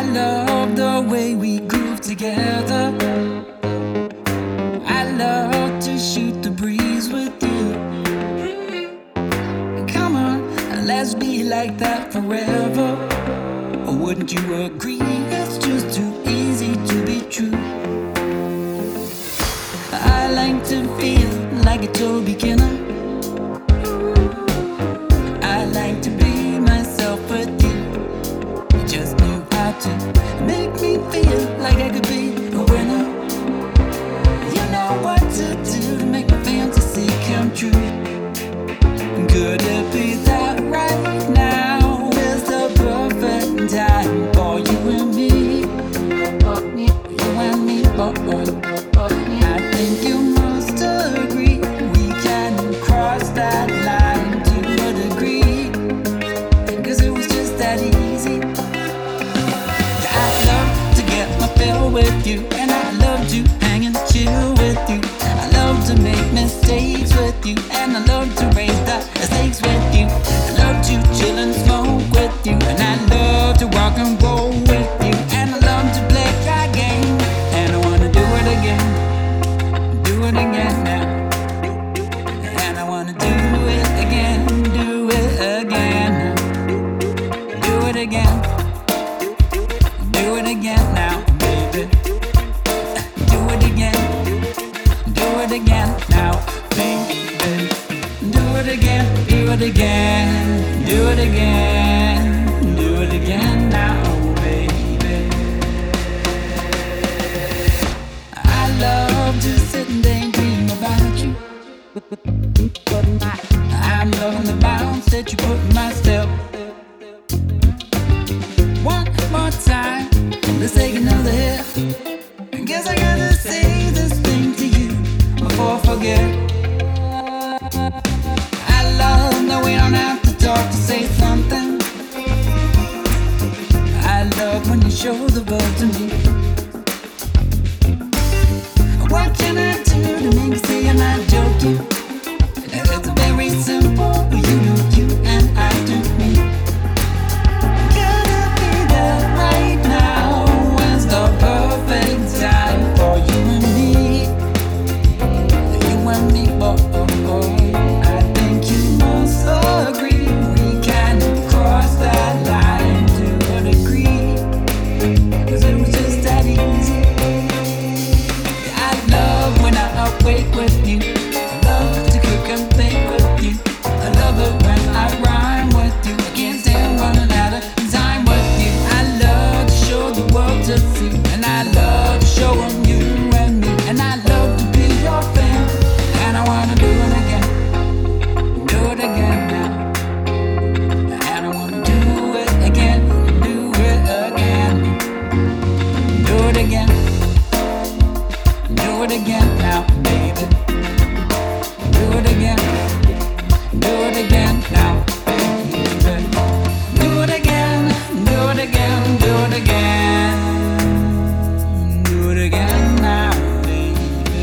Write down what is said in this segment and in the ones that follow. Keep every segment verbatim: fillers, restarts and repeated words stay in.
love the way we groove together. I love to shoot the breeze with you. Come on, let's be like that forever. Or wouldn't you agree? It's just too easy to be true. I like to feel like a total beginner. I like to be myself with you. You just knew how to make me feel like I could be a winner. You know what to do to make my fantasy come true. Could it be that right now is the perfect time for you and me? You and me, boy. I think you must agree we can cross that line to a degree, 'cause it was just that easy. I love to get my fill with you, and I love to hang and chill with you. I love to make mistakes with you, and I love to raise the stakes with you. I love to chill and smoke with you, and I love to rock and roll with you, and I love to play our game, and I wanna do it again. Do it again now. And I wanna do it again, do it again now. Do it again. Do it again now, baby. Do it again. Do it again now, baby. Do it again, do it again. Do it again. Do it again now, baby. I love to sit and daydream about you. I'm loving the bounce that you put in my step. One more time, let's take another hit. I guess I gotta say this thing to you before I forget. I love that we don't have to talk to say something. I love when you show the world to me. What can I do to make you say I'm not joking? It's very simple, you do you and I do me. Could it be that right now is the perfect time for you and me? You and me, boy. I think you must agree we can cross that line to a degree, 'cause it was just that easy. I love when I awake with you. I love to cook and bake with you. I love it when I rhyme with you. I can't stand running out of time with you. I love to show the world to see, and I love to show them you and me, and I love to be your fan, and I wanna do it again, do it again now, and I wanna do it again, do it again, do it again, do it again now, baby. Do it again, do it again now, baby. Do it again, do it again, do it again. Do it again now, baby.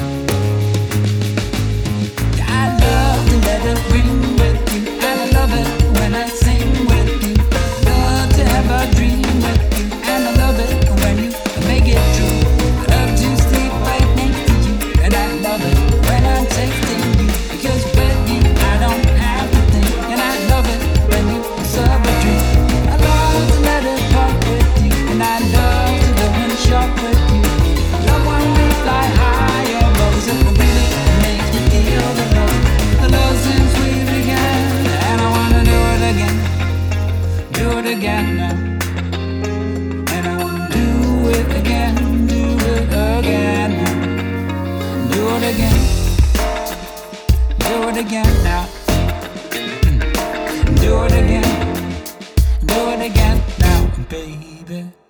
I love to let it ring with you, and I love it when I sing with you. Love to have a dream with you, and I love it when you make it true. I love to sleep right next to you, and I love it when I'm texting you, because with you I don't have to think, and I love it when you serve a drink. I love to let it pop with you, and I love to go and shop with you. Love when we fly high above, it really makes me feel the love. The love seems sweet again, and I wanna do it again, do it again now, and I wanna do it again, do it again now. Do it again, do it again now. Do it again, do it again now, baby.